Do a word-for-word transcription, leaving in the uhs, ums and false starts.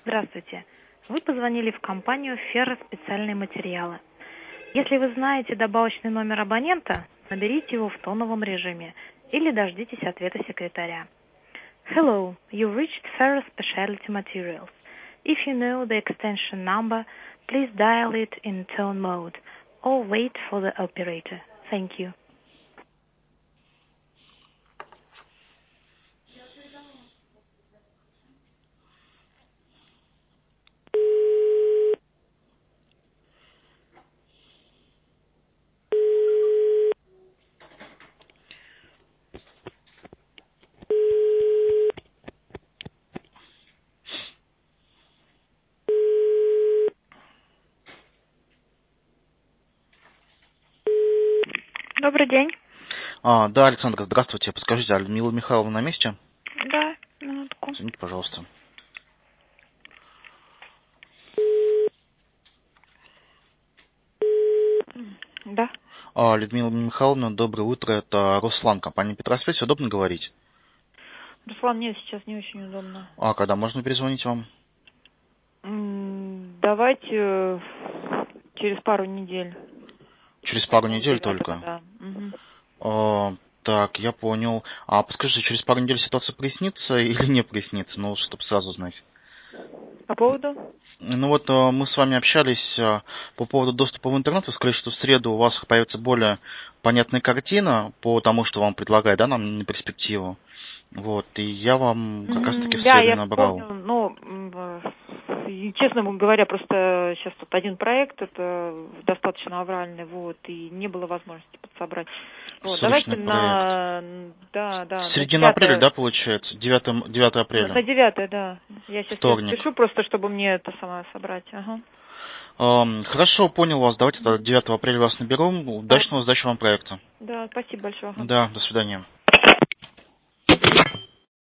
Здравствуйте. Вы позвонили в компанию «Ферро специальные материалы». Если вы знаете добавочный номер абонента, наберите его в тоновом режиме или дождитесь ответа секретаря. Hello, you've reached Ferro Specialty Materials. If you know the extension number, please dial it in tone mode or wait for the operator. Thank you. Добрый день. А, да, Александр, здравствуйте. Подскажите, а Людмила Михайловна на месте? Да, минутку. Извините, пожалуйста. Да. А, Людмила Михайловна, доброе утро. Это Руслан, компания Петросвязь. Удобно говорить? Руслан, нет, сейчас не очень удобно. А когда можно перезвонить вам? М, Давайте э, через пару недель. Через пару недель девятого, только? да. Мгм. А, так, я понял. А подскажите, через пару недель ситуация прояснится или не прояснится? Ну, чтобы сразу знать. По поводу? Ну вот э, мы с вами общались э, по поводу доступа в интернет. Вы сказали, что в среду у вас появится более понятная картина по тому, что вам предлагает, да, нам на перспективу. Вот, и я вам как раз-таки в Мгм. Да, среду и я набрал. вспомнила, ну, м, э, и, честно говоря, просто сейчас тут один проект, это достаточно авральный, вот, и не было возможности подсобрать. Вот, давайте Срочный проект. на, да, да, на Середина апреля, девятое, да, получается? девятое апреля. на девятое, да. Я сейчас ее Вторник. запишу просто, чтобы мне это сама собрать. Ага. Эм, хорошо, понял вас. Давайте тогда девятого апреля вас наберу. Ладно. Удачного сдачи вам проекта. Да, спасибо большое. Ага. Да, до свидания.